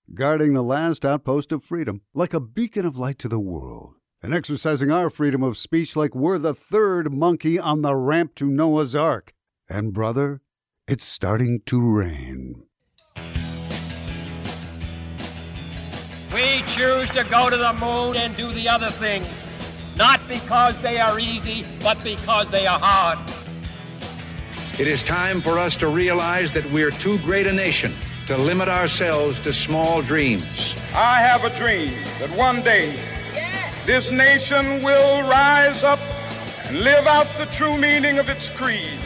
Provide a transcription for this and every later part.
guarding the last outpost of freedom, like a beacon of light to the world, and exercising our freedom of speech like we're the third monkey on the ramp to Noah's Ark. And brother, it's starting to rain. We choose to go to the moon and do the other things, not because they are easy, but because they are hard. It is time for us to realize that we're too great a nation to limit ourselves to small dreams. I have a dream that one day this nation will rise up and live out the true meaning of its creed.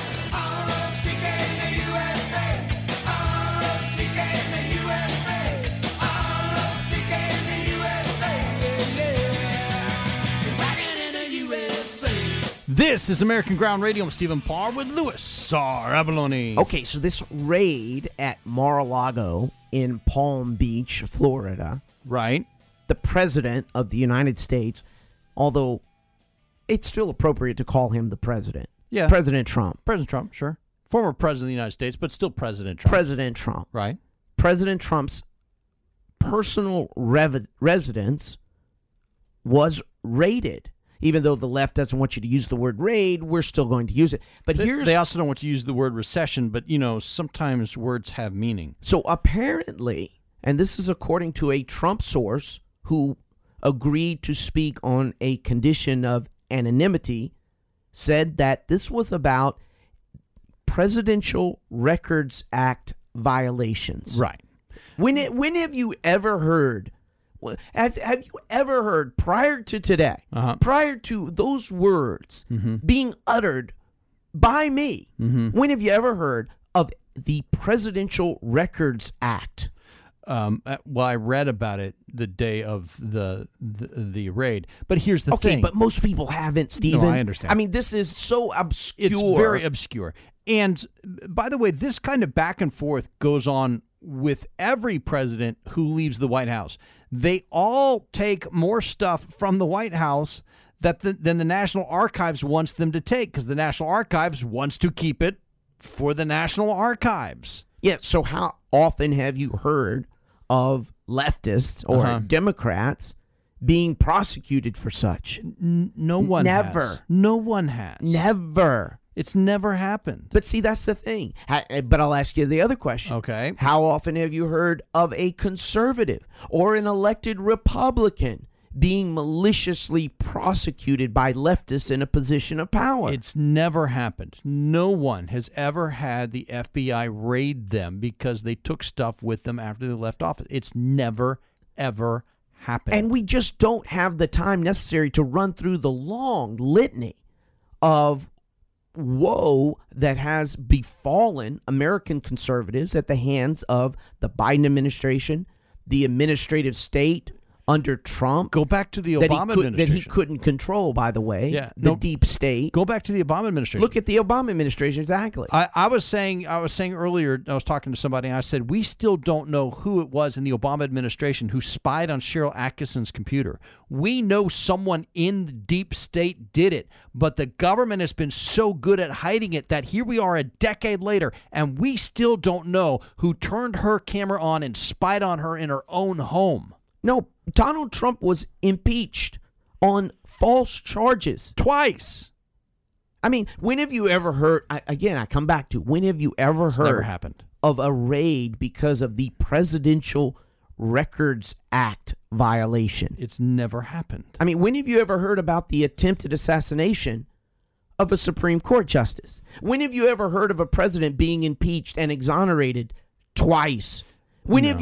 This is American Ground Radio. I'm Stephen Parr with Louis R. Abalone. Okay, so this raid at Mar-a-Lago in Palm Beach, Florida. Right. The president of the United States, although it's still appropriate to call him the president. Yeah. President Trump. President Trump, sure. Former president of the United States, but still President Trump. President Trump. Right. President Trump's personal residence was raided. Even though the left doesn't want you to use the word raid, we're still going to use it. But they also don't want you to use the word recession, but, you know, sometimes words have meaning. So apparently, and this is according to a Trump source who agreed to speak on a condition of anonymity, said that this was about Presidential Records Act violations. Right. When have you ever heard... have you ever heard prior to today, prior to those words being uttered by me, when have you ever heard of the Presidential Records Act? Well, I read about it the day of the raid. But here's the thing. Okay, but most people haven't, Stephen. No, I understand. I mean, this is so obscure. It's very obscure. And by the way, this kind of back and forth goes on with every president who leaves the White House. They all take more stuff from the White House than the National Archives wants them to take, because the National Archives wants to keep it for the National Archives. Yeah, so how often have you heard of leftists or Democrats being prosecuted for such? No one Never. has. No one has. Never. It's never happened. But see, that's the thing. But I'll ask you the other question. Okay. How often have you heard of a conservative or an elected Republican being maliciously prosecuted by leftists in a position of power? It's never happened. No one has ever had the FBI raid them because they took stuff with them after they left office. It's never, ever happened. And we just don't have the time necessary to run through the long litany of woe that has befallen American conservatives at the hands of the Biden administration, the administrative state under Trump. Go back to the Obama administration. That he couldn't control, by the way, the deep state. Go back to the Obama administration. Look at the Obama administration, exactly. I was saying earlier, I was talking to somebody, and I said, we still don't know who it was in the Obama administration who spied on Cheryl Atkinson's computer. We know someone in the deep state did it, but the government has been so good at hiding it that here we are a decade later, and we still don't know who turned her camera on and spied on her in her own home. No, Donald Trump was impeached on false charges. Twice. I mean, when have you ever heard, again, I come back to, when have you ever heard never happened. Of a raid because of the Presidential Records Act violation? It's never happened. I mean, when have you ever heard about the attempted assassination of a Supreme Court justice? When have you ever heard of a president being impeached and exonerated twice? When have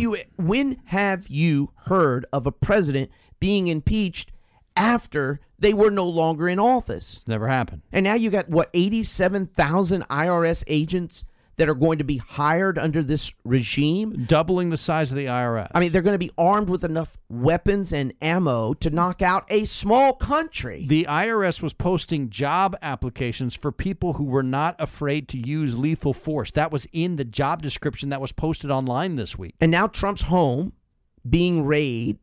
you heard of a president being impeached after they were no longer in office? It's never happened. And now you got, 87,000 IRS agents that are going to be hired under this regime? Doubling the size of the IRS. I mean, they're going to be armed with enough weapons and ammo to knock out a small country. The IRS was posting job applications for people who were not afraid to use lethal force. That was in the job description that was posted online this week. And now Trump's home being raided.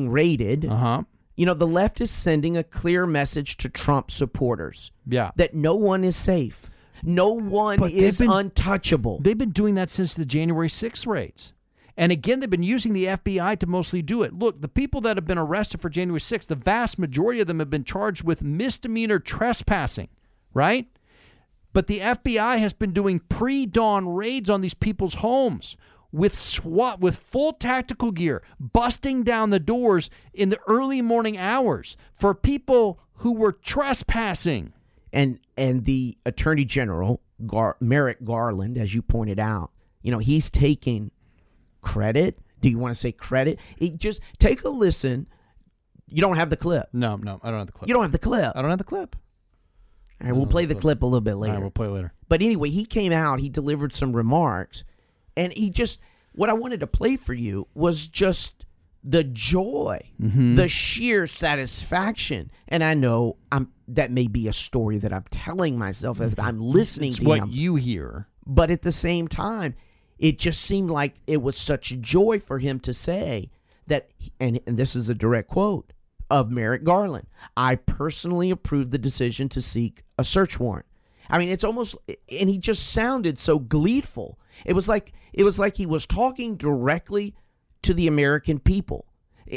You know, the left is sending a clear message to Trump supporters. Yeah. That no one is safe. No one is untouchable. They've been doing that since the January 6th raids. And again, they've been using the FBI to mostly do it. Look, the people that have been arrested for January 6th, the vast majority of them have been charged with misdemeanor trespassing, right? But the FBI has been doing pre-dawn raids on these people's homes with SWAT, with full tactical gear, busting down the doors in the early morning hours for people who were trespassing. And the Attorney General, Merrick Garland, as you pointed out, he's taking credit. Do you want to say credit? Just take a listen. You don't have the clip. No, I don't have the clip. You don't have the clip. I don't have the clip. All right, we'll play the clip a little bit later. All right, we'll play it later. But anyway, he came out, he delivered some remarks, and what I wanted to play for you was just the joy, the sheer satisfaction. And I know that may be a story that I'm telling myself as I'm listening to him. It's what you hear. But at the same time, it just seemed like it was such joy for him to say that, and this is a direct quote of Merrick Garland, I personally approved the decision to seek a search warrant. I mean, it's almost, and he just sounded so gleeful. It was like he was talking directly to the American people.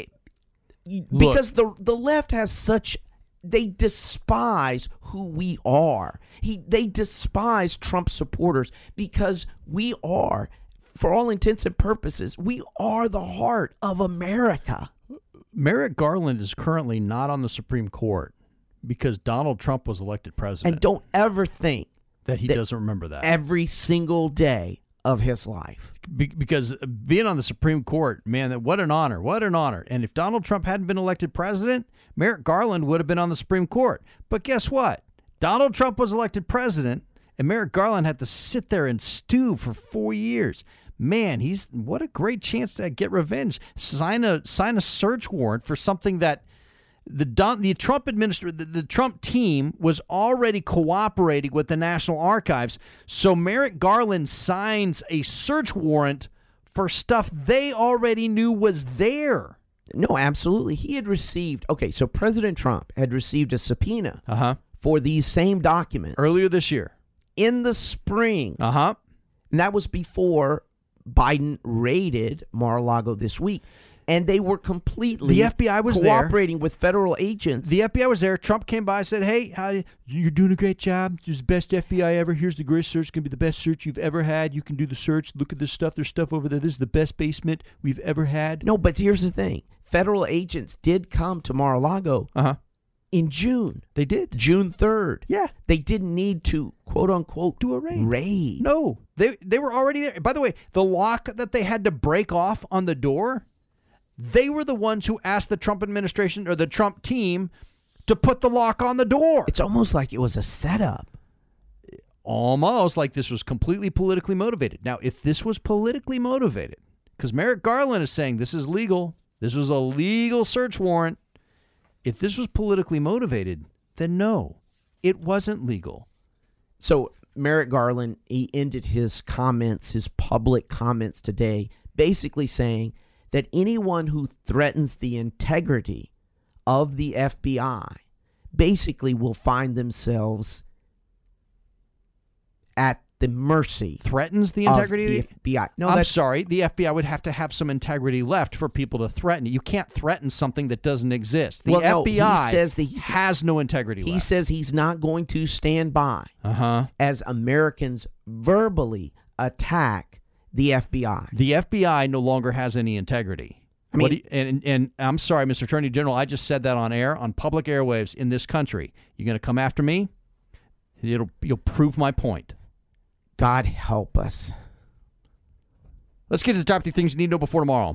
Because the left has such, they despise who we are. They despise Trump supporters because we are, for all intents and purposes, we are the heart of America. Merrick Garland is currently not on the Supreme Court because Donald Trump was elected president. And don't ever think that he doesn't remember that. Every single day of his life. Because being on the Supreme Court, man, what an honor. What an honor. And if Donald Trump hadn't been elected president, Merrick Garland would have been on the Supreme Court. But guess what? Donald Trump was elected president, and Merrick Garland had to sit there and stew for 4 years. Man, what a great chance to get revenge. Sign a search warrant for something that the Trump team was already cooperating with the National Archives. So Merrick Garland signs a search warrant for stuff they already knew was there. No, absolutely. He had received, so President Trump had received a subpoena for these same documents earlier this year. In the spring. And that was before Biden raided Mar-a-Lago this week. And they were completely the FBI was cooperating with federal agents. The FBI was there. Trump came by and said, hey, you're doing a great job. This is the best FBI ever. Here's the greatest search. It's going to be the best search you've ever had. You can do the search. Look at this stuff. There's stuff over there. This is the best basement we've ever had. No, but here's the thing. Federal agents did come to Mar-a-Lago in June. They did. June 3rd. Yeah. They didn't need to, quote unquote, do a raid. No. They were already there. By the way, the lock that they had to break off on the door, they were the ones who asked the Trump administration or the Trump team to put the lock on the door. It's almost like it was a setup. Almost like this was completely politically motivated. Now, if this was politically motivated, because Merrick Garland is saying this is legal, this was a legal search warrant. If this was politically motivated, then no, it wasn't legal. So Merrick Garland, he ended his comments, his public comments today, basically saying that anyone who threatens the integrity of the FBI basically will find themselves at the mercy. Threatens the integrity of the FBI. No, I'm sorry. The FBI would have to have some integrity left for people to threaten it. You can't threaten something that doesn't exist. The FBI has no integrity left. He says he's not going to stand by as Americans verbally attack the FBI. The FBI no longer has any integrity. I mean, and I'm sorry, Mr. Attorney General, I just said that on air, on public airwaves in this country. You're going to come after me? You'll prove my point. God help us. Let's get to the top 3 things you need to know before tomorrow.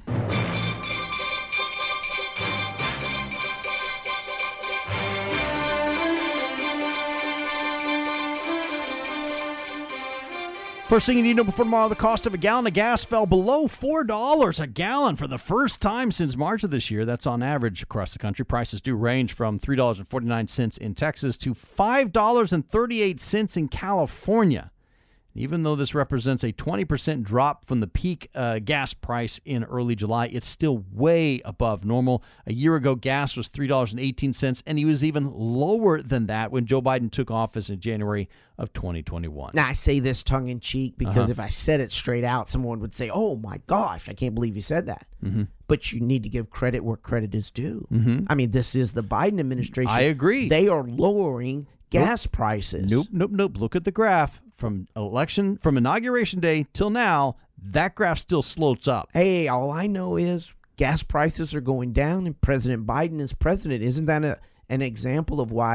First thing you need to know before tomorrow, the cost of a gallon of gas fell below $4 a gallon for the first time since March of this year. That's on average across the country. Prices do range from $3.49 in Texas to $5.38 in California. Even though this represents a 20% drop from the peak gas price in early July, it's still way above normal. A year ago, gas was $3.18, and he was even lower than that when Joe Biden took office in January of 2021. Now, I say this tongue-in-cheek because if I said it straight out, someone would say, oh, my gosh, I can't believe you said that. Mm-hmm. But you need to give credit where credit is due. Mm-hmm. I mean, this is the Biden administration. I agree. They are lowering gas prices. Nope. Look at the graph. From inauguration day till now, that graph still slopes up. Hey, all I know is gas prices are going down and President Biden is president. Isn't that an example of why,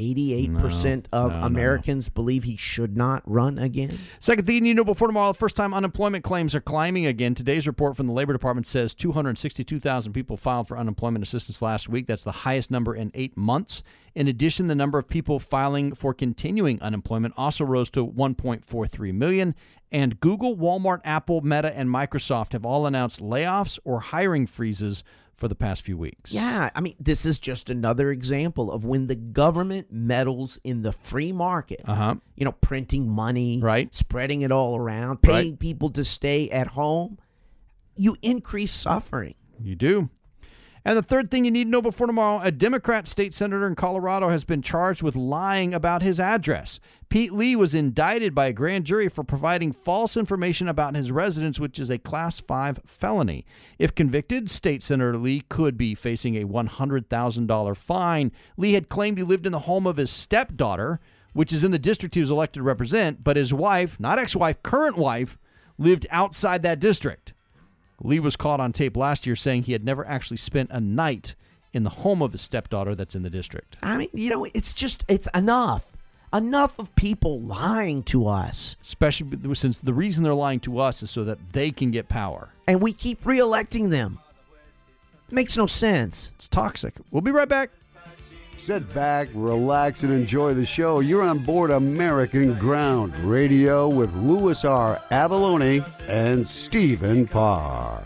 88% of Americans believe he should not run again? Second thing you need to know before tomorrow, first-time unemployment claims are climbing again. Today's report from the Labor Department says 262,000 people filed for unemployment assistance last week. That's the highest number in 8 months. In addition, the number of people filing for continuing unemployment also rose to 1.43 million. And Google, Walmart, Apple, Meta, and Microsoft have all announced layoffs or hiring freezes for the past few weeks. Yeah, I mean, this is just another example of when the government meddles in the free market. You know, printing money, right, spreading it all around, paying people to stay at home. You increase suffering. You do. And the third thing you need to know before tomorrow, a Democrat state senator in Colorado has been charged with lying about his address. Pete Lee was indicted by a grand jury for providing false information about his residence, which is a Class 5 felony. If convicted, State Senator Lee could be facing a $100,000 fine. Lee had claimed he lived in the home of his stepdaughter, which is in the district he was elected to represent, but his wife, not ex-wife, current wife, lived outside that district. Lee was caught on tape last year saying he had never actually spent a night in the home of his stepdaughter that's in the district. I mean, you know, it's enough. Enough of people lying to us. Especially since the reason they're lying to us is so that they can get power. And we keep reelecting them. Makes no sense. It's toxic. We'll be right back. Sit back, relax, and enjoy the show. You're on board American Ground Radio with Louis R. Avalone and Stephen Parr.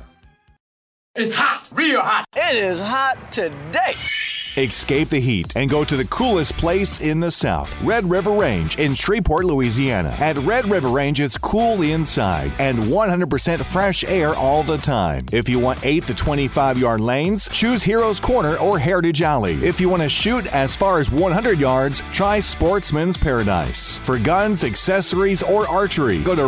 It's hot, real hot. It is hot today. Escape the heat and go to the coolest place in the South, Red River Range in Shreveport, Louisiana. At Red River Range, it's cool inside and 100% fresh air all the time. If you want 8 to 25-yard lanes, choose Heroes Corner or Heritage Alley. If you want to shoot as far as 100 yards, try Sportsman's Paradise. For guns, accessories, or archery, go to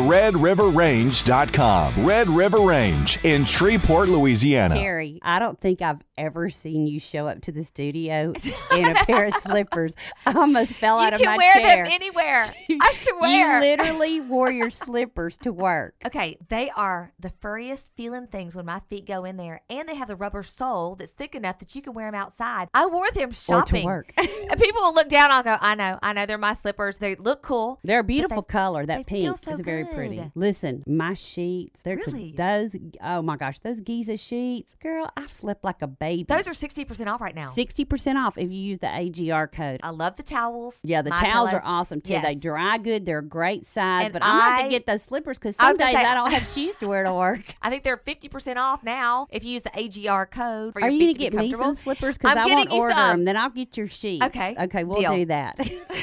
RedRiverRange.com. Red River Range in Shreveport, Louisiana. Terry, I don't think I've ever seen you show up to the studio in a pair of slippers. I almost fell out of my chair. You can wear them anywhere. I swear. You literally wore your slippers to work. Okay, they are the furriest feeling things when my feet go in there, and they have the rubber sole that's thick enough that you can wear them outside. I wore them shopping. Or to work. And people will look down and go, I know, they're my slippers. They look cool. They're a beautiful color. That pink so is very good. pretty. Listen, my sheets, Really? those, oh my gosh, those Giza sheets, girl, I've slept like a baby. Those are 60% off right now. 60% off if you use the AGR code. I love the towels. Yeah, the My towels pillows. are awesome too. Yes. They dry good. They're a great size. And but I'm going to get those slippers because I some was gonna days say- I don't have shoes to wear to work. I think they're 50% off now if you use the AGR code for Are your you feet going to to be get me comfortable. some slippers? Because I'm I getting won't you order some. them. Then I'll get your sheets. Okay, we'll deal. do that.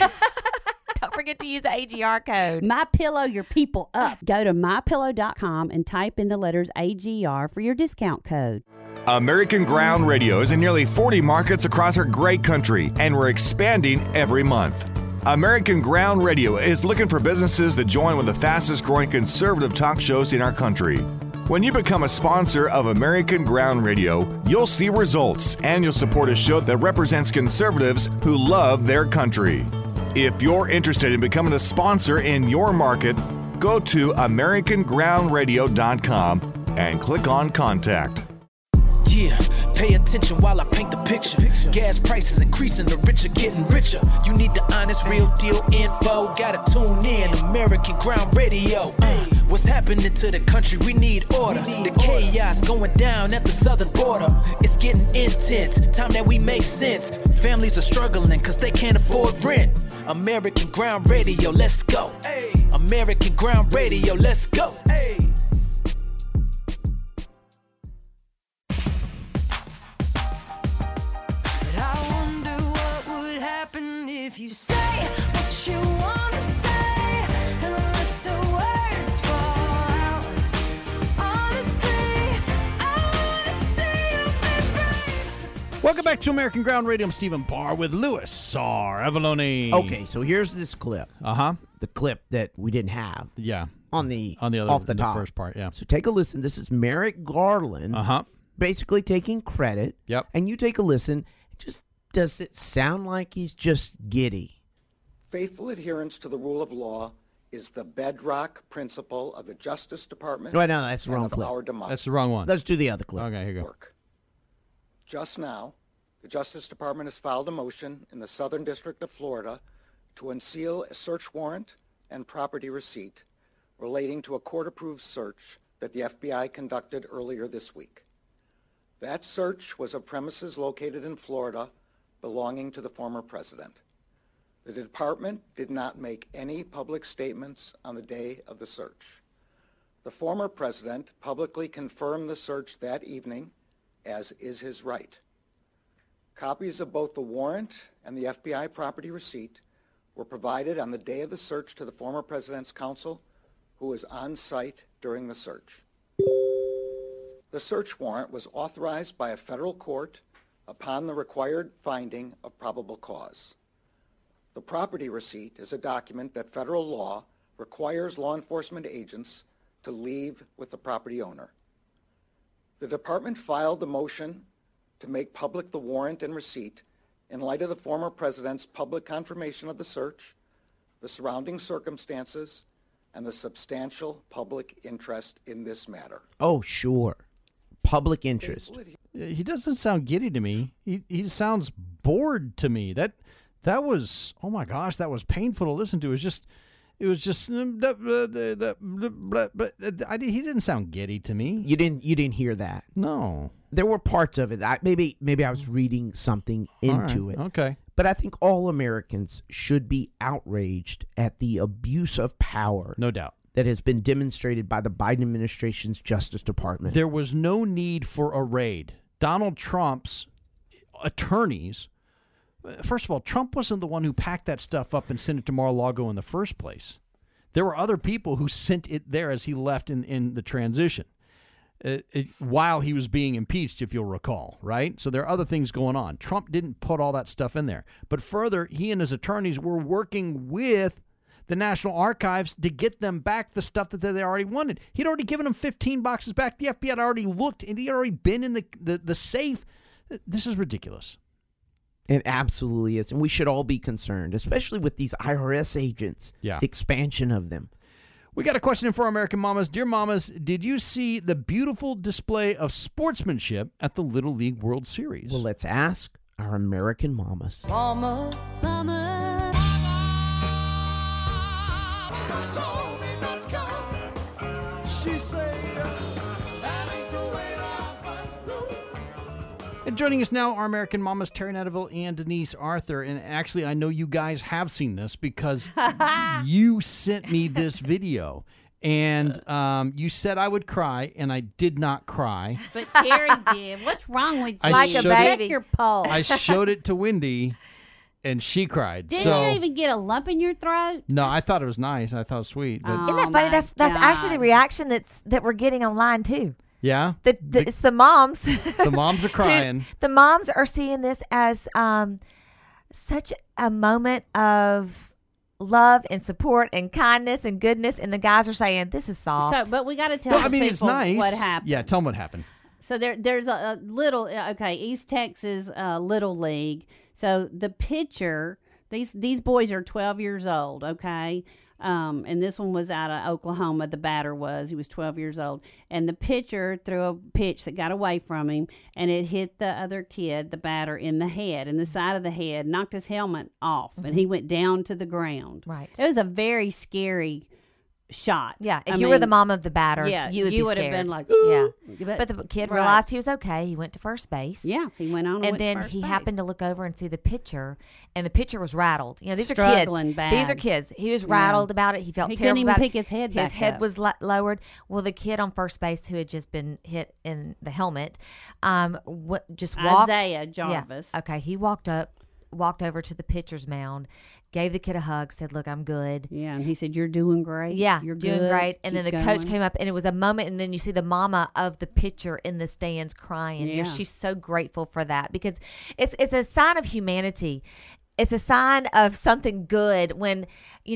Don't forget to use the AGR code. My Pillow, your people up. Go to mypillow.com and type in the letters AGR for your discount code. American Ground Radio is in nearly 40 markets across our great country, and we're expanding every month. American Ground Radio is looking for businesses to join with the fastest growing conservative talk shows in our country. When you become a sponsor of American Ground Radio, you'll see results, and you'll support a show that represents conservatives who love their country. If you're interested in becoming a sponsor in your market, go to AmericanGroundRadio.com and click on Contact. Yeah, pay attention while I paint the picture. Gas prices increasing, the rich are getting richer. You need the honest, real deal info. Gotta tune in, American Ground Radio. What's happening to the country? We need order. The chaos going down at the southern border. It's getting intense, time that we make sense. Families are struggling cause they can't afford rent. American Ground Radio, let's go. American Ground Radio, let's go. If you say what you want to say and let the Welcome back to American Ground Radio. I'm Stephen Parr with Louis R. Avalone. Okay, so here's this clip. Uh-huh. The clip that we didn't have. Yeah. On the other, off the top. first part, yeah. So take a listen. This is Merrick Garland. Uh-huh. Basically taking credit. Yep. And you take a listen. Just does it sound like he's just giddy? Faithful adherence to the rule of law is the bedrock principle of the Justice Department. Wait, no, that's the wrong of clip. our democracy. That's the wrong one. Let's do the other clip. Okay, here you go. Work. Just now, the Justice Department has filed a motion in the Southern District of Florida to unseal a search warrant and property receipt relating to a court-approved search that the FBI conducted earlier this week. That search was of premises located in Florida belonging to the former president. The department did not make any public statements on the day of the search. The former president publicly confirmed the search that evening, as is his right. Copies of both the warrant and the FBI property receipt were provided on the day of the search to the former president's counsel, who was on site during the search. The search warrant was authorized by a federal court upon the required finding of probable cause. The property receipt is a document that federal law requires law enforcement agents to leave with the property owner. The department filed the motion to make public the warrant and receipt in light of the former president's public confirmation of the search, the surrounding circumstances, and the substantial public interest in this matter. Oh, sure. Public interest. He doesn't sound giddy to me. He sounds bored to me. That was, oh my gosh, that was painful to listen to. It was just he didn't sound giddy to me. You didn't hear that. No. There were parts of it. Maybe I was reading something into it. Okay. But I think all Americans should be outraged at the abuse of power. No doubt. That has been demonstrated by the Biden administration's Justice Department. There was no need for a raid. Donald Trump's attorneys, first of all, Trump wasn't the one who packed that stuff up and sent it to Mar-a-Lago in the first place. There were other people who sent it there as he left in the transition while he was being impeached, if you'll recall, right? So there are other things going on. Trump didn't put all that stuff in there. But further, he and his attorneys were working with the National Archives to get them back the stuff that they already wanted. He'd already given them 15 boxes back. The FBI had already looked, and he had already been in the safe. This is ridiculous. It absolutely is. And we should all be concerned, especially with these IRS agents. Yeah. The expansion of them. We got a question in for our American mamas. Dear mamas, did you see the beautiful display of sportsmanship at the Little League World Series? Well, let's ask our American mamas. Mama, mama. She said, that ain't the way I do. And joining us now are American mamas Terry Netterville and Denise Arthur. And actually, I know you guys have seen this because you sent me this video. And you said I would cry, and I did not cry. But Terry did. What's wrong with you? Like a baby. Check your pulse. I showed it to Wendy, and she cried. Didn't so, you even get a lump in your throat? No, I thought it was nice. I thought it was sweet. But, Isn't that funny? That's actually the reaction that we're getting online too. yeah? It's the moms. The moms are crying. The moms are seeing this as such a moment of love and support and kindness and goodness, and the guys are saying this is soft. So, but we got to tell Well, I people mean, it's nice. what happened. Yeah, tell them what happened. So there's a little East Texas Little League. So the pitcher, these boys are 12 years old, okay? And this one was out of Oklahoma. The batter he was 12 years old. And the pitcher threw a pitch that got away from him, and it hit the other kid, the batter, in the head, in the side of the head, knocked his helmet off, and he went down to the ground. Right. It was a very scary shot. Yeah, if you were the mom of the batter, you would have been like, ooh. Yeah. But the kid Right. realized he was okay. He went to first base. Yeah, he went on and And went then to first he base. happened to look over and see the pitcher, and the pitcher was rattled. You know, these Struggling are kids. bad. These are kids. He was rattled about it. He felt He terrible couldn't even about pick it. his head His back head up. was lowered. Well, the kid on first base who had just been hit in the helmet, just walked. Isaiah Jarvis. Yeah. Okay, he walked up walked over to the pitcher's mound, gave the kid a hug, said, "Look, I'm good." Yeah, and he said, "You're doing great. Yeah, you're doing good. great. And then the Keep coach going." came up, and it was a moment, and then you see the mama of the pitcher in the stands crying. Yeah. She's so grateful for that because it's a sign of humanity. It's a sign of something good when, in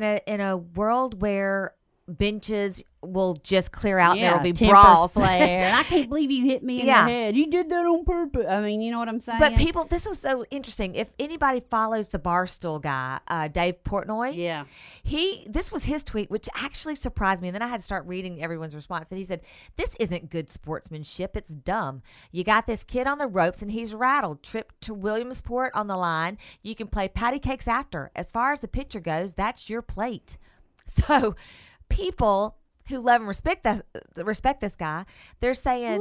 a world where benches will just clear out and there will be tempers brawls. flare. I can't believe you hit me in Yeah. the head. You did that on purpose. I mean, you know what I'm saying? But people, this was so interesting. If anybody follows the Barstool guy, Dave Portnoy, this was his tweet, which actually surprised me. And then I had to start reading everyone's response. But he said, "This isn't good sportsmanship. It's dumb. You got this kid on the ropes and he's rattled. Trip to Williamsport on the line. You can play patty cakes after. As far as the pitcher goes, that's your plate." So people who love and respect this guy, they're saying,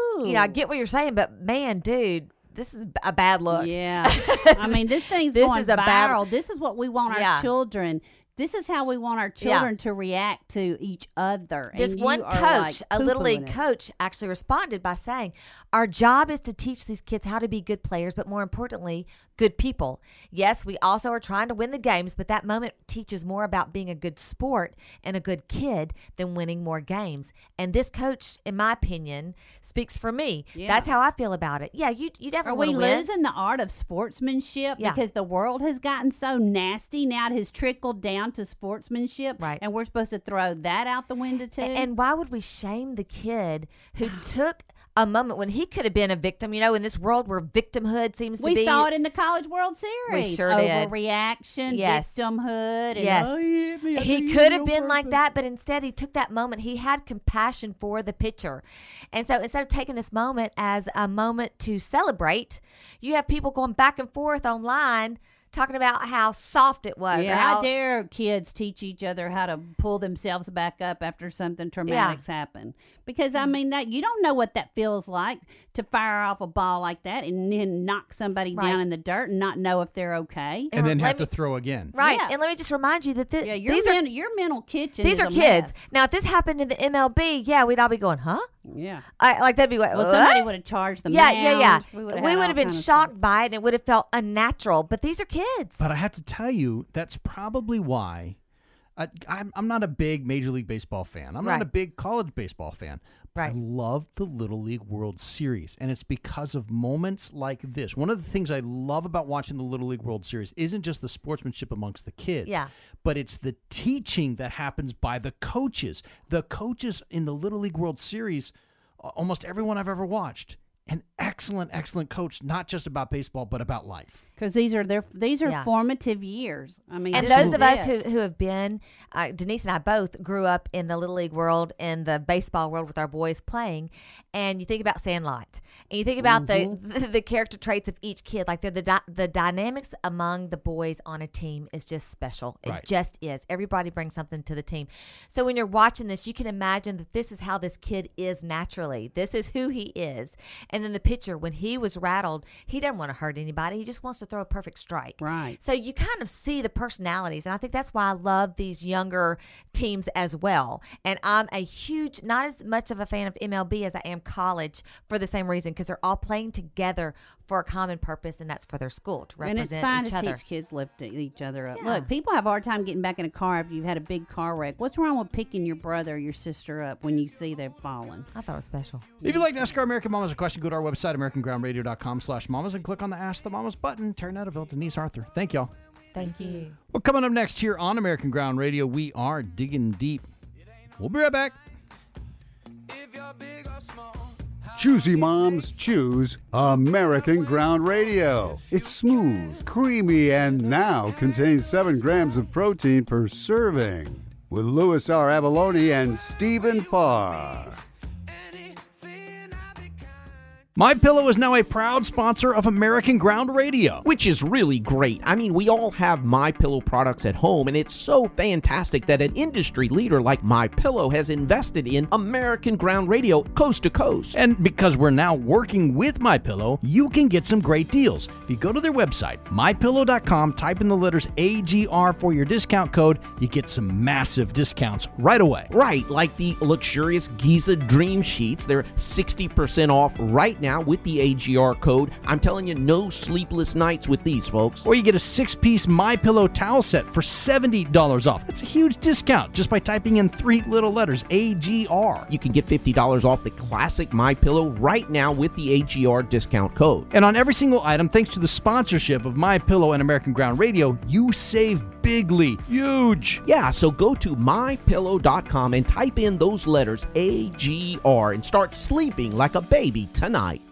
I get what you're saying, but man, dude, this is a bad look. Yeah. I mean, this thing's This going is a viral. This is what we want Yeah. our children. This is how we want our children to react to each other. This And you one are, coach, like, a Little poo-pooing League it. coach, actually responded by saying, "Our job is to teach these kids how to be good players, but more importantly, good people. Yes, we also are trying to win the games, but that moment teaches more about being a good sport and a good kid than winning more games." And this coach, in my opinion, speaks for me. Yeah. That's how I feel about it. Yeah, you Are definitely we want to win. losing the art of sportsmanship Yeah. because the world has gotten so nasty? Now it has trickled down to sportsmanship, Right. and we're supposed to throw that out the window too. And why would we shame the kid who took a moment when he could have been a victim, in this world where victimhood seems to be. We saw it in the College World Series. We sure did. Overreaction, Yes. victimhood. And, Yes. "Oh, he hit me. I He think could hit have me been on like purpose." that, but instead he took that moment. He had compassion for the pitcher. And so instead of taking this moment as a moment to celebrate, you have people going back and forth online talking about how soft it was. or Yeah, how how dare kids teach each other how to pull themselves back up after something traumatic's happened? Because I mean, that you don't know what that feels like to fire off a ball like that and then knock somebody Right. down in the dirt and not know if they're okay. And then let have me- to throw again. Right. Yeah. And let me just remind you that Yeah, your these are your mental kitchen. these is are a kids. mess. Now, if this happened in the MLB, yeah, we'd all be going, huh? Yeah. That'd be what? Well, somebody what? would have charged them. Yeah. We We would would have have been shocked by it, and it would have felt unnatural. But these are kids. But I have to tell you, that's probably why I'm not a big Major League Baseball fan. I'm Right. not a big college baseball fan. But I Right. love the Little League World Series, and it's because of moments like this. One of the things I love about watching the Little League World Series isn't just the sportsmanship amongst the kids, Yeah. but it's the teaching that happens by the coaches. The coaches in the Little League World Series, almost everyone I've ever watched, an excellent coach, not just about baseball, but about life. Because these are Yeah. formative years. I mean, And this those is of us it. who have been, Denise and I both grew up in the Little League world and the baseball world with our boys playing. And you think about Sandlot, and you think about the character traits of each kid. Like the dynamics among the boys on a team is just special. It Right. just is. Everybody brings something to the team. So when you're watching this, you can imagine that this is how this kid is naturally. This is who he is. And then the pitcher, when he was rattled, he doesn't want to hurt anybody. He just wants to throw a perfect strike. Right. So you kind of see the personalities, and I think that's why I love these younger teams as well. And I'm a huge, not as much of a fan of MLB as I am college for the same reason, because they're all playing together for a common purpose, and that's for their school to And represent it's fine each to other. teach kids lift each other up. Yeah. Look, people have a hard time getting back in a car after you've had a big car wreck. What's wrong with picking your brother or your sister up when you see they've fallen? I thought it was special. If you'd like to ask our American Mamas a question, go to our website, AmericanGroundRadio.com/mamas, and click on the Ask the Mamas button. Terry Netterville, Denise Arthur. Thank y'all. Thank you. Well, coming up next here on American Ground Radio, we are digging deep. We'll be right back. Choosy moms choose American Ground Radio. It's smooth, creamy, and now contains 7 grams of protein per serving. With Louis R. Avalone and Stephen Parr. MyPillow is now a proud sponsor of American Ground Radio. Which is really great. I mean, we all have MyPillow products at home, and it's so fantastic that an industry leader like MyPillow has invested in American Ground Radio coast to coast. And because we're now working with MyPillow, you can get some great deals. If you go to their website, mypillow.com, type in the letters AGR for your discount code, you get some massive discounts right away. Right, like the luxurious Giza Dream Sheets. They're 60% off right now with the AGR code. I'm telling you, no sleepless nights with these, folks. Or you get a 6-piece MyPillow towel set for $70 off. That's a huge discount just by typing in 3 little letters, AGR. You can get $50 off the classic MyPillow right now with the AGR discount code. And on every single item, thanks to the sponsorship of MyPillow and American Ground Radio, you save bigly. Huge. Yeah, so go to mypillow.com and type in those letters AGR and start sleeping like a baby tonight.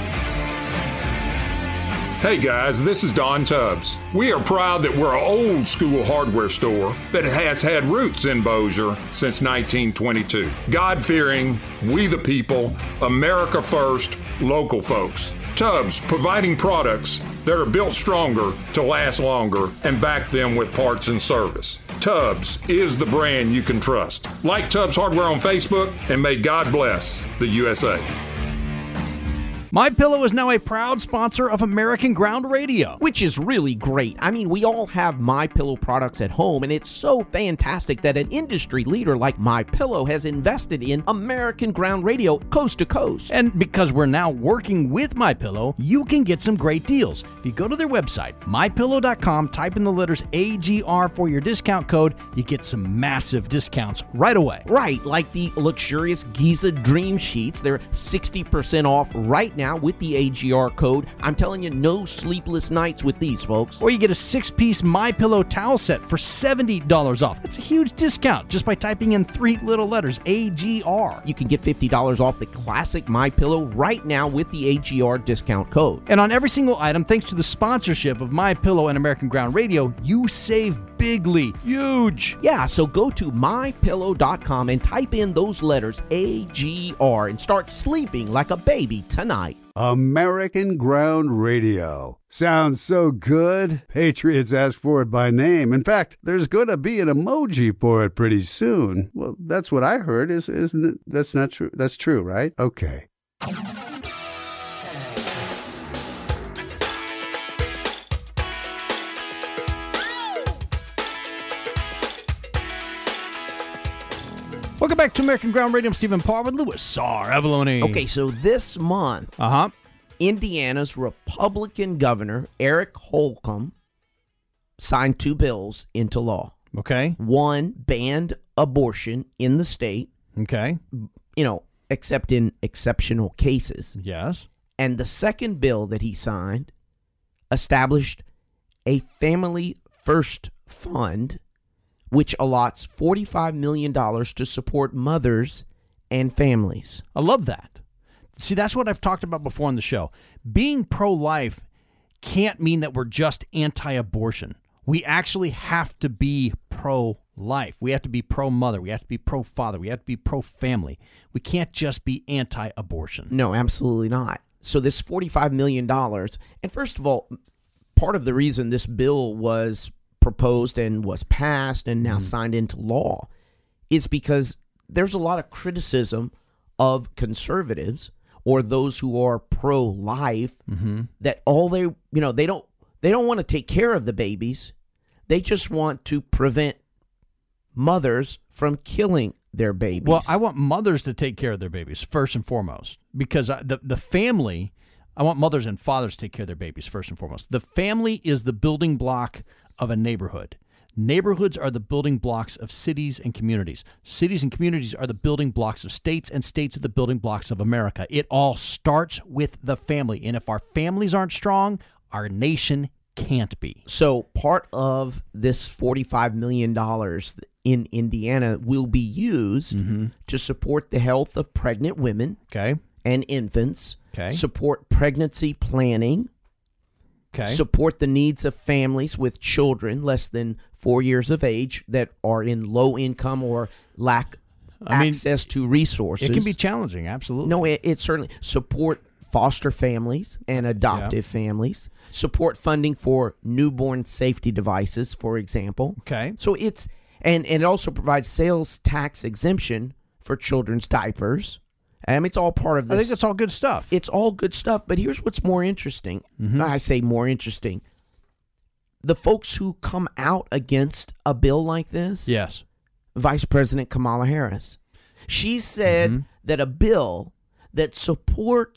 Hey guys, this is Don Tubbs. We are proud that we're an old school hardware store that has had roots in Bossier since 1922. God-fearing, we the people, America first, local folks. Tubbs, providing products that are built stronger to last longer and back them with parts and service. Tubbs is the brand you can trust. Like Tubbs Hardware on Facebook, and may God bless the USA. MyPillow is now a proud sponsor of American Ground Radio, which is really great. I mean, we all have MyPillow products at home, and it's so fantastic that an industry leader like MyPillow has invested in American Ground Radio coast to coast. And because we're now working with MyPillow, you can get some great deals. If you go to their website, mypillow.com, type in the letters AGR for your discount code, you get some massive discounts right away. Right, like the luxurious Giza Dream Sheets. They're 60% off right now with the AGR code. I'm telling you, no sleepless nights with these, folks. Or you get a 6-piece MyPillow towel set for $70 off. That's a huge discount just by typing in 3 little letters, AGR. You can get $50 off the classic MyPillow right now with the AGR discount code. And on every single item, thanks to the sponsorship of MyPillow and American Ground Radio, you save bigly. Huge. Yeah, so go to mypillow.com and type in those letters AGR and start sleeping like a baby tonight. American Ground Radio. Sounds so good. Patriots ask for it by name. In fact, there's going to be an emoji for it pretty soon. Well, that's what I heard, isn't it? That's not true. That's true, right? Okay. Welcome back to American Ground Radio. I'm Stephen Parr with Louis Sarr Avalone. Okay, so this month, Indiana's Republican governor, Eric Holcomb, signed 2 bills into law. Okay. One banned abortion in the state. Okay. You know, except in exceptional cases. Yes. And the second bill that he signed established a family first fund, which allots $45 million to support mothers and families. I love that. See, that's what I've talked about before on the show. Being pro-life can't mean that we're just anti-abortion. We actually have to be pro-life. We have to be pro-mother. We have to be pro-father. We have to be pro-family. We can't just be anti-abortion. No, absolutely not. So this $45 million, and first of all, part of the reason this bill was proposed and was passed and now signed into law is because there's a lot of criticism of conservatives or those who are pro-life that all they don't want to take care of the babies. They just want to prevent mothers from killing their babies. Well, I want mothers to take care of their babies first and foremost, because the family, I want mothers and fathers to take care of their babies first and foremost. The family is the building block of a neighborhood. Neighborhoods are the building blocks of cities and communities. Cities and communities are the building blocks of states, and states are the building blocks of America. It all starts with the family. And if our families aren't strong, our nation can't be. So part of this $45 million in Indiana will be used to support the health of pregnant women and infants, support pregnancy planning, support the needs of families with children less than 4 years of age that are in low income or lack access to resources. It can be challenging, absolutely. No, it certainly support foster families and adoptive families, support funding for newborn safety devices, for example. Okay. So it's and it also provides sales tax exemption for children's diapers. It's all part of this. I think that's all good stuff. It's all good stuff, but here's what's more interesting. I say more interesting. The folks who come out against a bill like this, Vice President Kamala Harris. She said that a bill that supports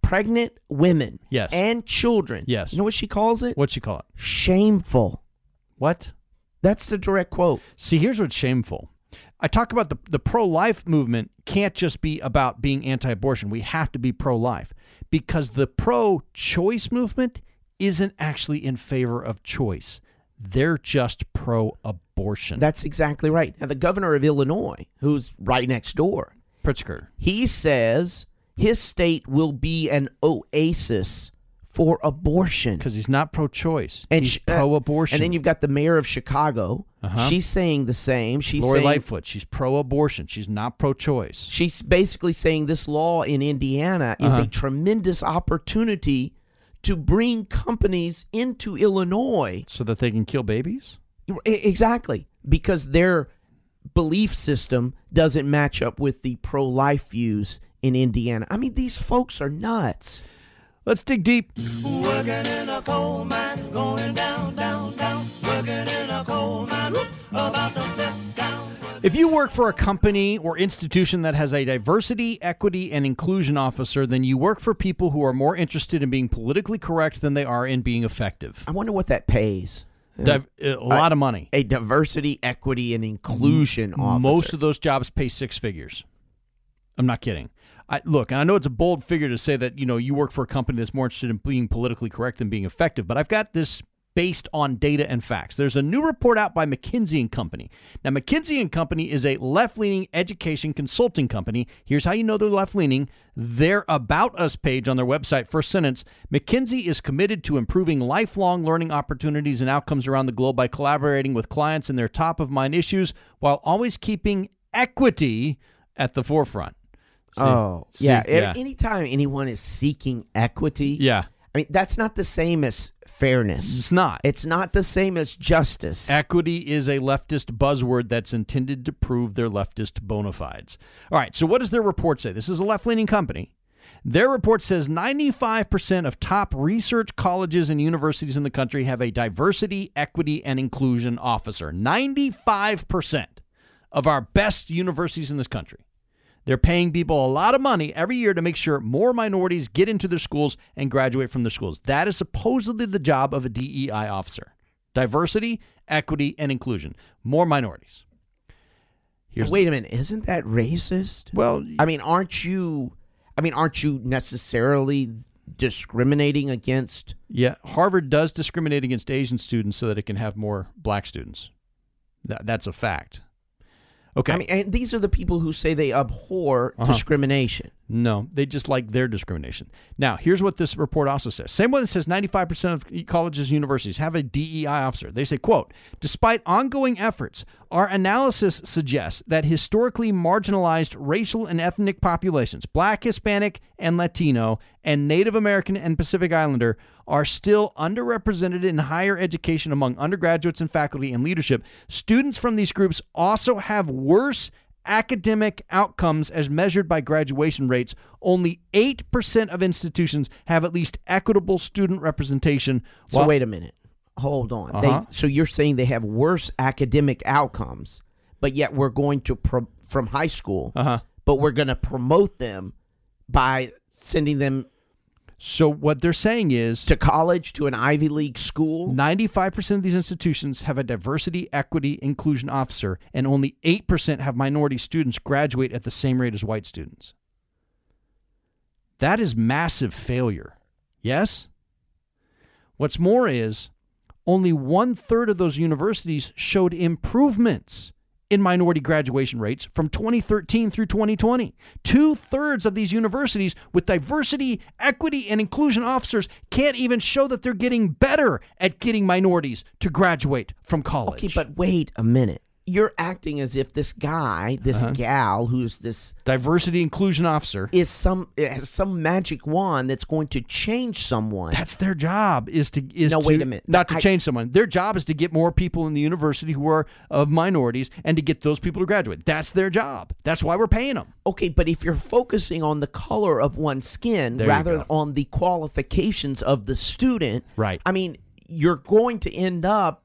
pregnant women Yes. and children. Yes. You know what she calls it? What'd she call it? Shameful. What? That's the direct quote. See, here's what's shameful. I talk about the pro-life movement can't just be about being anti-abortion. We have to be pro-life because the pro-choice movement isn't actually in favor of choice. They're just pro-abortion. That's exactly right. Now, the governor of Illinois, who's right next door, Pritzker, he says his state will be an oasis for abortion. Because he's not pro-choice. And he's pro-abortion. And then you've got the mayor of Chicago. Uh-huh. She's saying the same. She's Lori saying, Lightfoot, she's pro-abortion. She's not pro-choice. She's basically saying this law in Indiana is a tremendous opportunity to bring companies into Illinois. So that they can kill babies? Exactly. Because their belief system doesn't match up with the pro-life views in Indiana. I mean, these folks are nuts. Let's dig deep. Working in a coal mine, going down, down, down. Working in a coal mine, whoop, about to step down. If you work for a company or institution that has a diversity, equity, and inclusion officer, then you work for people who are more interested in being politically correct than they are in being effective. I wonder what that pays. A lot of money. A diversity, equity, and inclusion officer. Most of those jobs pay six figures. I'm not kidding. Look, and I know it's a bold figure to say that, you work for a company that's more interested in being politically correct than being effective, but I've got this based on data and facts. There's a new report out by McKinsey & Company. Now, McKinsey & Company is a left-leaning education consulting company. Here's how you know they're left-leaning. Their About Us page on their website, first sentence, McKinsey is committed to improving lifelong learning opportunities and outcomes around the globe by collaborating with clients in their top-of-mind issues while always keeping equity at the forefront. Anytime anyone is seeking equity, I mean, that's not the same as fairness. It's not. It's not the same as justice. Equity is a leftist buzzword that's intended to prove their leftist bona fides. All right, so what does their report say? This is a left-leaning company. Their report says 95% of top research colleges and universities in the country have a diversity, equity, and inclusion officer. 95% of our best universities in this country. They're paying people a lot of money every year to make sure more minorities get into their schools and graduate from their schools. That is supposedly the job of a DEI officer. Diversity, equity, and inclusion. More minorities. Wait a minute. Isn't that racist? Well, aren't you necessarily discriminating against? Yeah, Harvard does discriminate against Asian students so that it can have more black students. That's a fact. Okay. And these are the people who say they abhor discrimination. No, they just like their discrimination. Now, here's what this report also says. Same one that says 95% of colleges and universities have a DEI officer. They say, quote, despite ongoing efforts, our analysis suggests that historically marginalized racial and ethnic populations, Black, Hispanic, and Latino, and Native American and Pacific Islander, are still underrepresented in higher education among undergraduates and faculty and leadership. Students from these groups also have worse academic outcomes as measured by graduation rates. Only 8% of institutions have at least equitable student representation. So wait a minute. Hold on. So you're saying they have worse academic outcomes, but yet we're going to, from high school, but we're going to promote them by sending them. So what they're saying is to college, to an Ivy League school. 95% of these institutions have a diversity, equity, inclusion officer, and only 8% have minority students graduate at the same rate as white students. That is massive failure. Yes? What's more is only 1/3 of those universities showed improvements in minority graduation rates from 2013 through 2020. 2/3 of these universities with diversity, equity, and inclusion officers can't even show that they're getting better at getting minorities to graduate from college. Okay, but wait a minute. You're acting as if this guy, this gal, who's this diversity inclusion officer, has some magic wand that's going to change someone. That's their job. Wait a minute. Not to change someone. Their job is to get more people in the university who are of minorities and to get those people to graduate. That's their job. That's why we're paying them. Okay, but if you're focusing on the color of one's skin rather than on the qualifications of the student, right? I mean, you're going to end up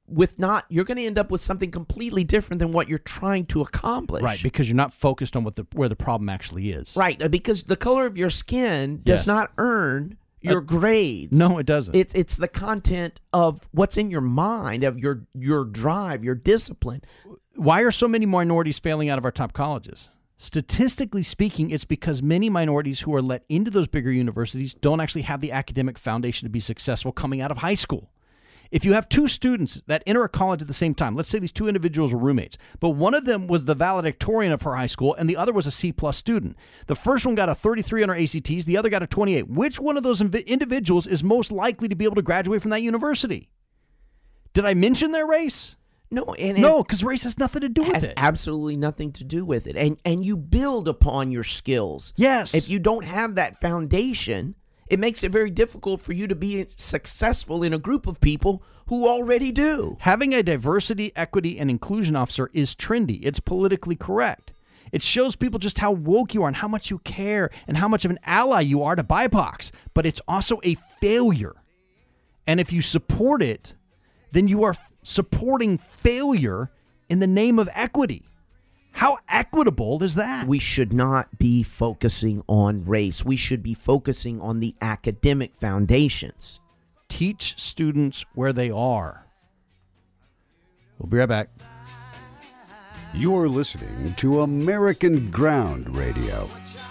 you're going to end up with something completely different than what you're trying to accomplish. Right, because you're not focused on where the problem actually is. Right, because the color of your skin does not earn your grades. No, it doesn't. It's the content of what's in your mind, of your drive, your discipline. Why are so many minorities failing out of our top colleges? Statistically speaking, it's because many minorities who are let into those bigger universities don't actually have the academic foundation to be successful coming out of high school. If you have two students that enter a college at the same time, let's say these two individuals were roommates, but one of them was the valedictorian of her high school and the other was a C+ student. The first one got a 33 on her ACTs, the other got a 28. Which one of those individuals is most likely to be able to graduate from that university? Did I mention their race? No, because race has nothing to do with it. Has absolutely nothing to do with it. And you build upon your skills. Yes. If you don't have that foundation, it makes it very difficult for you to be successful in a group of people who already do. Having a diversity, equity, and inclusion officer is trendy. It's politically correct. It shows people just how woke you are and how much you care and how much of an ally you are to BIPOCs. But it's also a failure. And if you support it, then you are supporting failure in the name of equity. How equitable is that? We should not be focusing on race. We should be focusing on the academic foundations. Teach students where they are. We'll be right back. You're listening to American Ground Radio.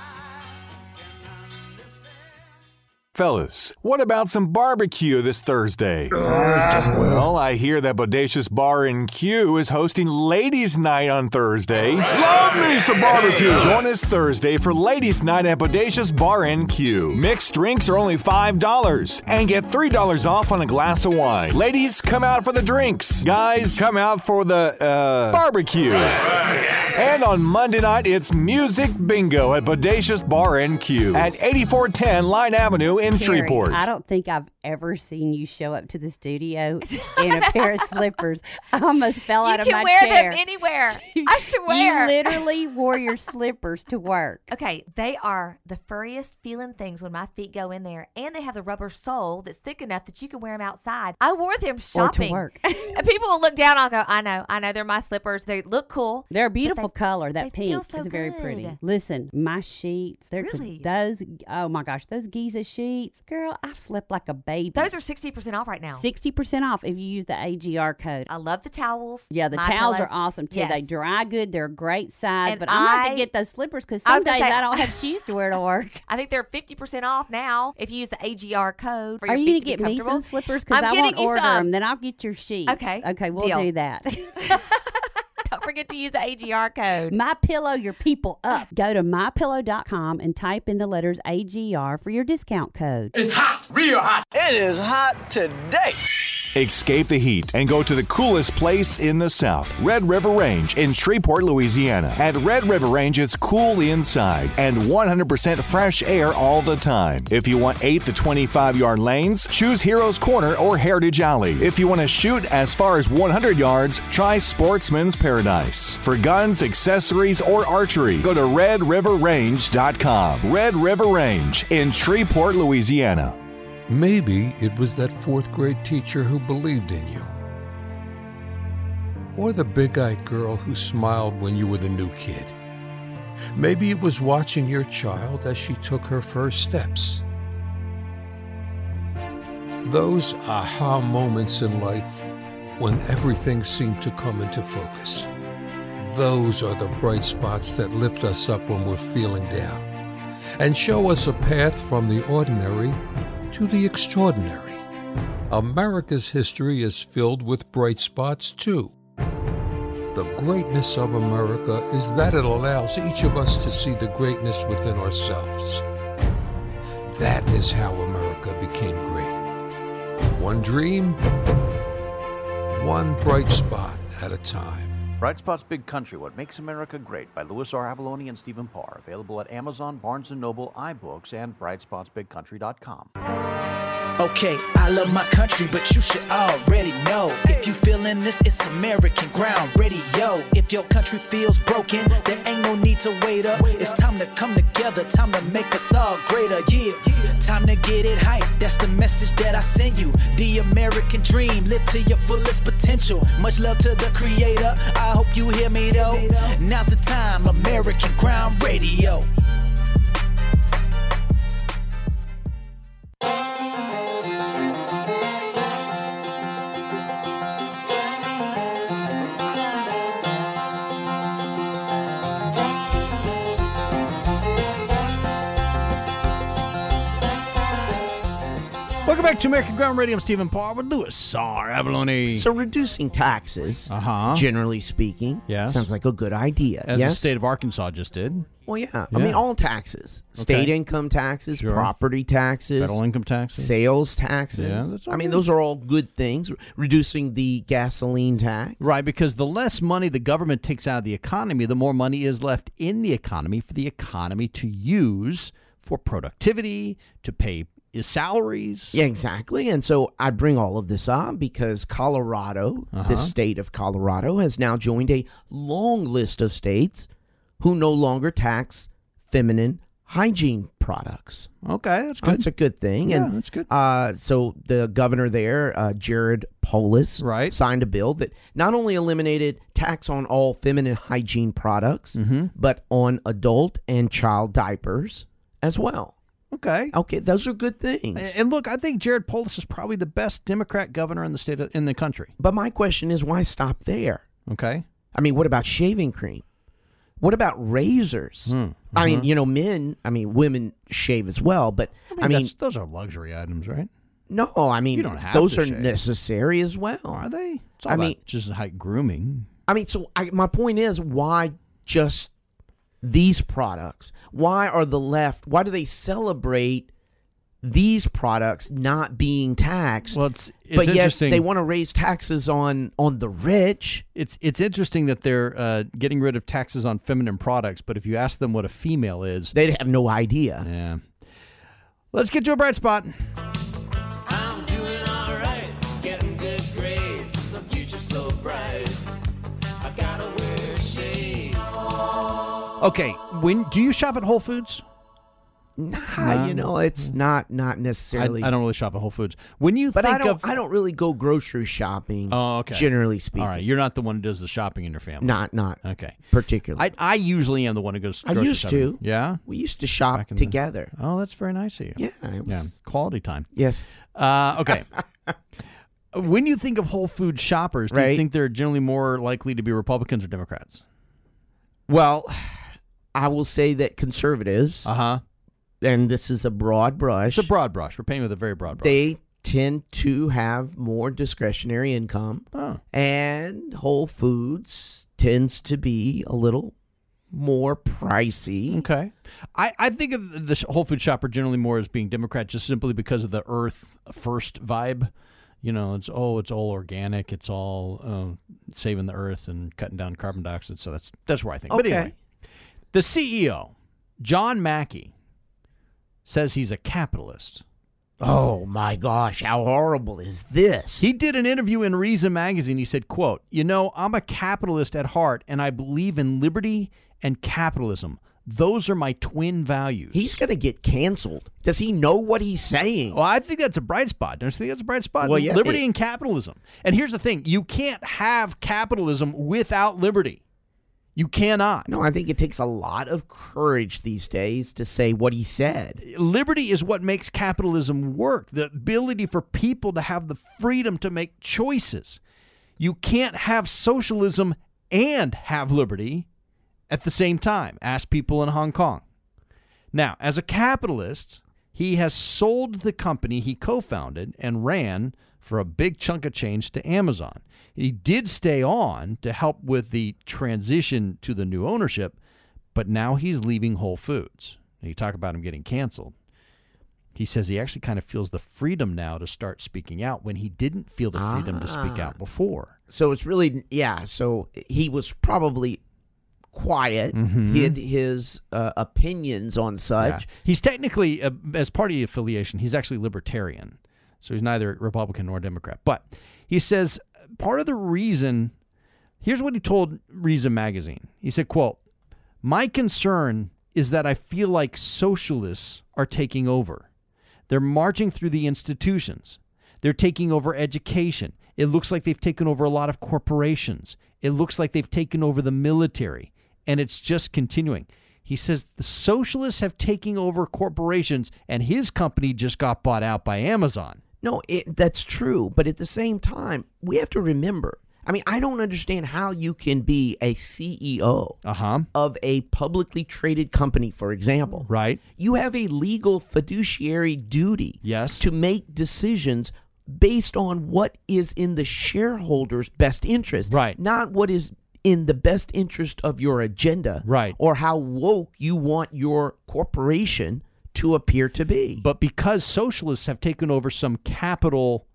Fellas, what about some barbecue this Thursday? Well, I hear that Bodacious Bar & Q is hosting Ladies' Night on Thursday. Love me some barbecue! Join us Thursday for Ladies' Night at Bodacious Bar & Q. Mixed drinks are only $5 and get $3 off on a glass of wine. Ladies, come out for the drinks. Guys, come out for the, barbecue. And on Monday night, it's Music Bingo at Bodacious Bar & Q at 8410 Line Avenue in Terry, Shreveport. I don't think I've ever seen you show up to the studio in a pair of slippers. I almost fell out of my chair. You can wear them anywhere. I swear. You literally wore your slippers to work. Okay, they are the furriest feeling things when my feet go in there, and they have the rubber sole that's thick enough that you can wear them outside. I wore them shopping. Or to work. And people will look down. I'll go, I know, they're my slippers. They look cool. They're a beautiful color. That pink so is very good. pretty. Listen, my sheets. They're Really? those. Oh my gosh, those Giza sheets, girl. I've slept like a baby. Those are 60% off right now. 60% off if you use the AGR code. I love the towels. Yeah, the My towels pillows. are awesome too. Yes. They dry good. They're a great size. And But I'm going to have to get those slippers because I some was gonna days say, I don't have shoes to wear to work. I think they're 50% off now if you use the AGR code for Are your you feet going to to get be me comfortable. some slippers? Because I'm I won't getting you order some. them. Then I'll get your sheets. Okay, Okay, we'll deal. do that. Don't forget to use the AGR code. My Pillow your people up. Go to mypillow.com and type in the letters AGR for your discount code. It's hot, real hot. It is hot today. Escape the heat and go to the coolest place in the South, Red River Range in Shreveport, Louisiana. At Red River Range, it's cool inside and 100% fresh air all the time. If you want 8 to 25-yard lanes, choose Heroes Corner or Heritage Alley. If you want to shoot as far as 100 yards, try Sportsman's Paradise. For guns, accessories, or archery, go to RedRiverRange.com. Red River Range in Shreveport, Louisiana. Maybe it was that fourth grade teacher who believed in you. Or the big-eyed girl who smiled when you were the new kid. Maybe it was watching your child as she took her first steps. Those aha moments in life when everything seemed to come into focus. Those are the bright spots that lift us up when we're feeling down and show us a path from the ordinary to the extraordinary. America's history is filled with bright spots, too. The greatness of America is that it allows each of us to see the greatness within ourselves. That is how America became great. One dream, one bright spot at a time. Bright Spots Big Country, What Makes America Great by Louis R. Avalone and Stephen Parr. Available at Amazon, Barnes & Noble, iBooks, and BrightspotsBigCountry.com. Okay, I love my country, but you should already know. If you feeling this, it's American Ground Radio. If your country feels broken, there ain't no need to wait up. It's time to come together, time to make us all greater, yeah. Time time to get it hype. That's the message that I send you. The American dream, live to your fullest potential. Much love to the creator. I hope you hear me though. Now's the time, American Ground Radio. Welcome back to American Ground Radio. I'm Stephen Parr with Louis R. Avalone. So reducing taxes, generally speaking, sounds like a good idea. As the state of Arkansas just did. Well, yeah. I mean, all taxes. State income taxes, property taxes. Federal income taxes. Sales taxes. Yeah, that's all I mean, good. those are all good things. Reducing the gasoline tax. Right, because the less money the government takes out of the economy, the more money is left in the economy for the economy to use for productivity, to pay salaries. Yeah, exactly. And so I bring all of this up because Colorado, the state of Colorado, has now joined a long list of states who no longer tax feminine hygiene products. Okay, that's good. That's a good thing. Yeah, and that's good. So the governor there, Jared Polis, signed a bill that not only eliminated tax on all feminine hygiene products, but on adult and child diapers as well. Okay, those are good things. And look, I think Jared Polis is probably the best Democrat governor in the country. But my question is, why stop there? Okay. I mean, what about shaving cream? What about razors? I mean, women shave as well, but I mean those are luxury items, right? No, I mean, you don't have those to are shave. necessary as well. Are they? It's all about just like grooming. I mean, my point is, why just these products? Why are the left? Why do they celebrate these products not being taxed? Well, it's but yet interesting. They want to raise taxes on the rich. It's interesting that they're getting rid of taxes on feminine products, but if you ask them what a female is, they'd have no idea. Yeah. Let's get to a bright spot. I'm doing all right, getting good grades. The future's so bright. I gotta wear shades. Okay, do you shop at Whole Foods? Nah, it's not necessarily. I don't really shop at Whole Foods. When you But think I don't really go grocery shopping. Oh, okay. Generally speaking. All right, you're not the one who does the shopping in your family. Not okay. Particularly. I usually am the one who goes. I grocery used shopping. to. Yeah. We used to shop together. Oh, that's very nice of you. Yeah. It was, quality time. Yes. Okay. When you think of Whole Foods shoppers, do you think they're generally more likely to be Republicans or Democrats? Well, I will say that conservatives. And this is a broad brush. It's a broad brush. We're painting with a very broad brush. They tend to have more discretionary income. And Whole Foods tends to be a little more pricey. Okay. I think of the Whole Foods shopper generally more as being Democrat just simply because of the Earth First vibe. It's all organic. It's all saving the Earth and cutting down carbon dioxide. So that's where I think. Okay. But anyway, the CEO, John Mackey, says he's a capitalist. Oh, my gosh. How horrible is this? He did an interview in Reason magazine. He said, quote, I'm a capitalist at heart, and I believe in liberty and capitalism. Those are my twin values. He's going to get canceled. Does he know what he's saying? Well, I think that's a bright spot. Don't you think that's a bright spot? Well, yeah, liberty and capitalism. And here's the thing. You can't have capitalism without liberty. You cannot. No, I think it takes a lot of courage these days to say what he said. Liberty is what makes capitalism work. The ability for people to have the freedom to make choices. You can't have socialism and have liberty at the same time. Ask people in Hong Kong. Now, as a capitalist, he has sold the company he co-founded and ran for a big chunk of change to Amazon. He did stay on to help with the transition to the new ownership, but now he's leaving Whole Foods. And you talk about him getting canceled. He says he actually kind of feels the freedom now to start speaking out when he didn't feel the freedom to speak out before. So it's really, so he was probably quiet, hid his opinions on such. Yeah. He's technically, as party affiliation, he's actually libertarian. So he's neither Republican nor Democrat. But he says part of the reason, here's what he told Reason magazine. He said, quote, "My concern is that I feel like socialists are taking over. They're marching through the institutions. They're taking over education. It looks like they've taken over a lot of corporations. It looks like they've taken over the military, and it's just continuing. He says the socialists have taken over corporations, and his company just got bought out by Amazon. No, that's true. But at the same time, we have to remember, I mean, I don't understand how you can be a CEO of a publicly traded company, for example. Right. You have a legal fiduciary duty yes. to make decisions based on what is in the shareholders' best interest. Right. Not what is in the best interest of your agenda. Right. Or how woke you want your corporation to appear to be. But because socialists have taken over some capital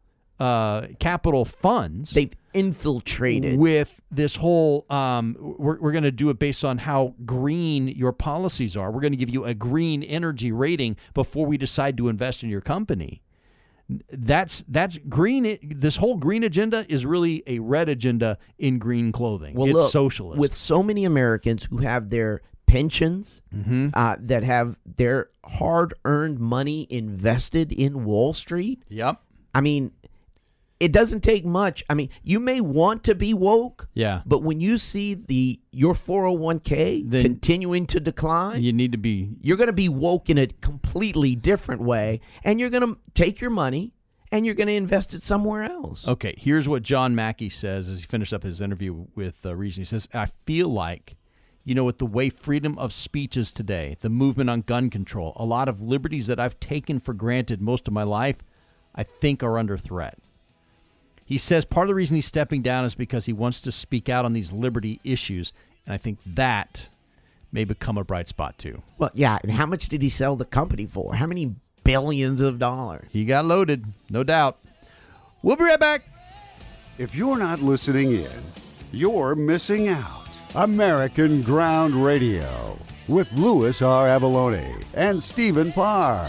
funds, they've infiltrated with this whole we're going to do it based on how green your policies are. We're going to give you a green energy rating before we decide to invest in your company. That's green. This whole green agenda is really a red agenda in green clothing. Well, it's look, socialist. With so many Americans who have their pensions, that have their hard-earned money invested in Wall Street. Yep. I mean, it doesn't take much. I mean, you may want to be woke, but when you see your 401k then continuing to decline, you're going to be woke in a completely different way, and you're going to take your money and you're going to invest it somewhere else. Okay, here's what John Mackey says as he finished up his interview with Reason. He says, I feel like, with the way freedom of speech is today, the movement on gun control, a lot of liberties that I've taken for granted most of my life, I think are under threat. He says part of the reason he's stepping down is because he wants to speak out on these liberty issues, and I think that may become a bright spot too. Well, yeah, and how much did he sell the company for? How many billions of dollars? He got loaded, no doubt. We'll be right back. If you're not listening in, you're missing out. American Ground Radio with Louis R. Avalone and Stephen Parr.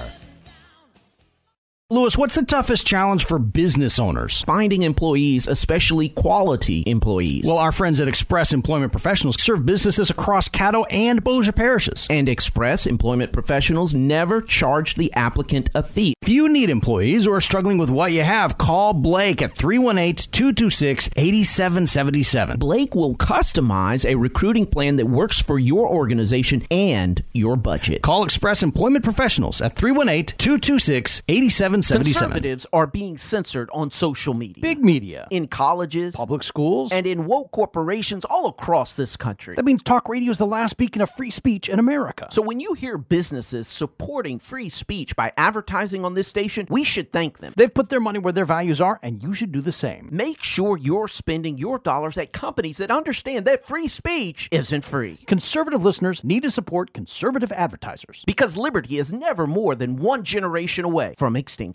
Louis, what's the toughest challenge for business owners? Finding employees, especially quality employees. Well, our friends at Express Employment Professionals serve businesses across Caddo and Bossier parishes. And Express Employment Professionals never charge the applicant a fee. If you need employees or are struggling with what you have, call Blake at 318-226-8777. Blake will customize a recruiting plan that works for your organization and your budget. Call Express Employment Professionals at 318-226-8777. Conservatives are being censored on social media. Big media. In colleges. Public schools. And in woke corporations all across this country. That means talk radio is the last beacon of free speech in America. So when you hear businesses supporting free speech by advertising on this station, we should thank them. They've put their money where their values are, and you should do the same. Make sure you're spending your dollars at companies that understand that free speech isn't free. Conservative listeners need to support conservative advertisers. Because liberty is never more than one generation away from extinction.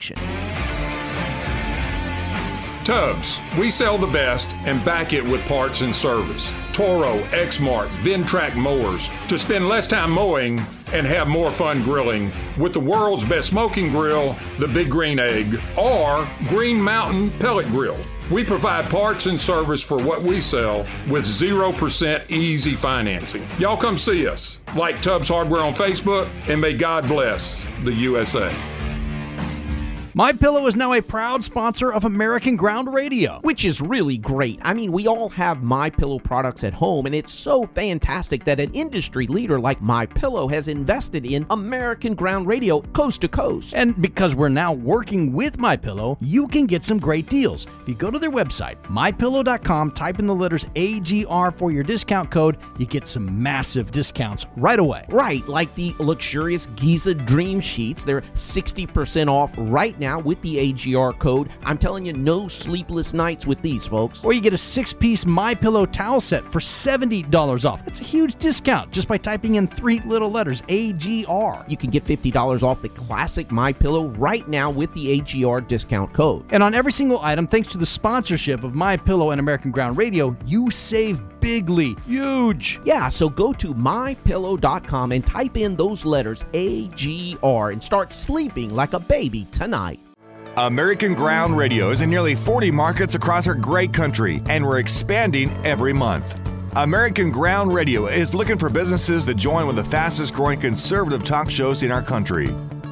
Tubbs, we sell the best and back it with parts and service. Toro, Exmark, Ventrac mowers to spend less time mowing and have more fun grilling with the world's best smoking grill, the Big Green Egg, or Green Mountain Pellet Grill. We provide parts and service for what we sell with 0% easy financing. Y'all come see us. Like Tubbs Hardware on Facebook, and may God bless the USA. MyPillow is now a proud sponsor of American Ground Radio. Which is really great. I mean, we all have MyPillow products at home, and it's so fantastic that an industry leader like MyPillow has invested in American Ground Radio coast to coast. And because we're now working with MyPillow, you can get some great deals. If you go to their website, mypillow.com, type in the letters AGR for your discount code, you get some massive discounts right away. Right, like the luxurious Giza Dream Sheets. They're 60% off right now with the AGR code. I'm telling you, no sleepless nights with these, folks. Or you get a 6-piece MyPillow towel set for $70 off. That's a huge discount just by typing in 3 little letters, AGR. You can get $50 off the classic MyPillow right now with the AGR discount code. And on every single item, thanks to the sponsorship of MyPillow and American Ground Radio, you save bigly. Huge. Yeah, so go to mypillow.com and type in those letters AGR and start sleeping like a baby tonight. American Ground Radio is in nearly 40 markets across our great country, and we're expanding every month. American Ground Radio is looking for businesses that join with the fastest growing conservative talk shows in our country.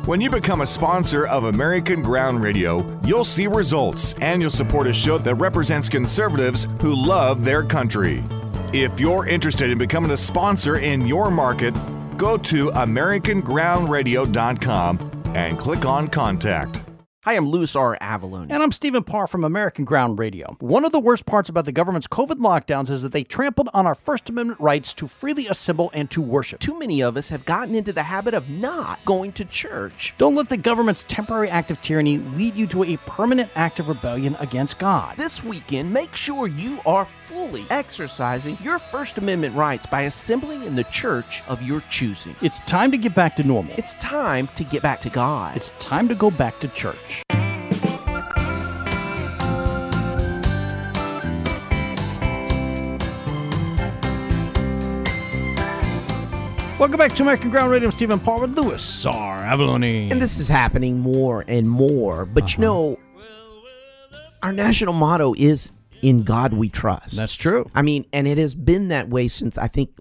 When you become a sponsor of American Ground Radio, you'll see results and you'll support a show that represents conservatives who love their country. If you're interested in becoming a sponsor in your market, go to AmericanGroundRadio.com and click on Contact. Hi, I'm Louis R. Avalone. And I'm Stephen Parr from American Ground Radio. One of the worst parts about the government's COVID lockdowns is that they trampled on our First Amendment rights to freely assemble and to worship. Too many of us have gotten into the habit of not going to church. Don't let the government's temporary act of tyranny lead you to a permanent act of rebellion against God. This weekend, make sure you are fully exercising your First Amendment rights by assembling in the church of your choosing. It's time to get back to normal. It's time to get back to God. It's time to go back to church. Welcome back to American Ground Radio. I'm Stephen Parr with Louis R. Avalone. And this is happening more and more. But you know, our national motto is "In God We Trust." That's true. I mean, and it has been that way since, I think,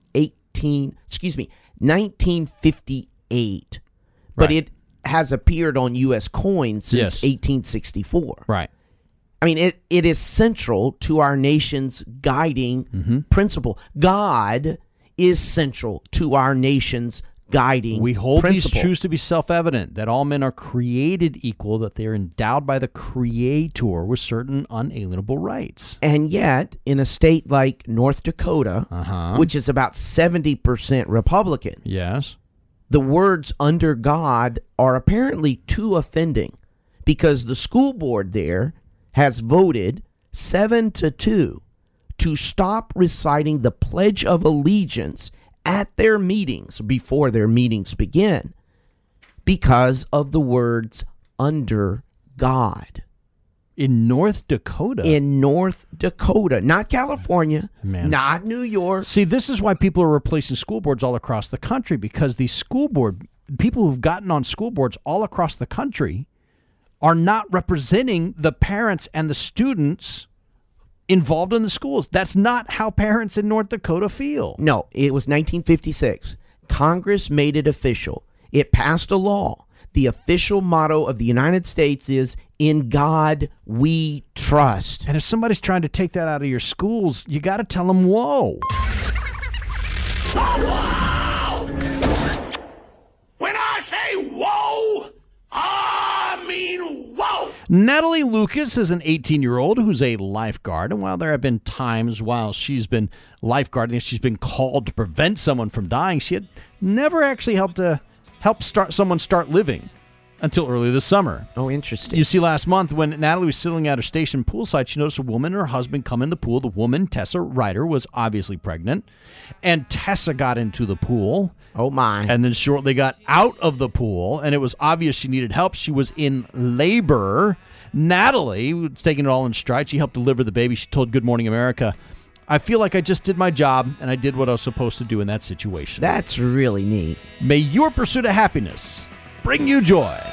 1958. But Right. it has appeared on U.S. coins since Yes. 1864. Right. I mean, it is central to our nation's guiding principle. God is central to our nation's guiding We hold principle. these truths to be self-evident, that all men are created equal, that they are endowed by the Creator with certain unalienable rights. And yet, in a state like North Dakota, which is about 70% Republican, Yes. the words "under God" are apparently too offending because the school board there has voted 7-2 to stop reciting the Pledge of Allegiance at their meetings before their meetings begin because of the words "under God." In North Dakota? In North Dakota, not California, Man. not New York. See, this is why people are replacing school boards all across the country, because these school board people who've gotten on school boards all across the country are not representing the parents and the students involved in the schools. That's not how parents in North Dakota feel. No, it was 1956. Congress made it official. It passed a law. The official motto of the United States is "In God We Trust." And if somebody's trying to take that out of your schools, you got to tell them, whoa. When I say whoa, I mean whoa. Natalie Lucas is an 18-year-old who's a lifeguard, and while there have been times while she's been lifeguarding, she's been called to prevent someone from dying, she had never actually helped someone start living until early this summer. Oh, interesting. You see, last month when Natalie was sitting at her station poolside, she noticed a woman and her husband come in the pool. The woman, Tessa Ryder, was obviously pregnant, and Tessa got into the pool. Oh, my. And then shortly got out of the pool, and it was obvious she needed help. She was in labor. Natalie was taking it all in stride. She helped deliver the baby. She told Good Morning America, "I feel like I just did my job, and I did what I was supposed to do in that situation." That's really neat. May your pursuit of happiness bring you joy.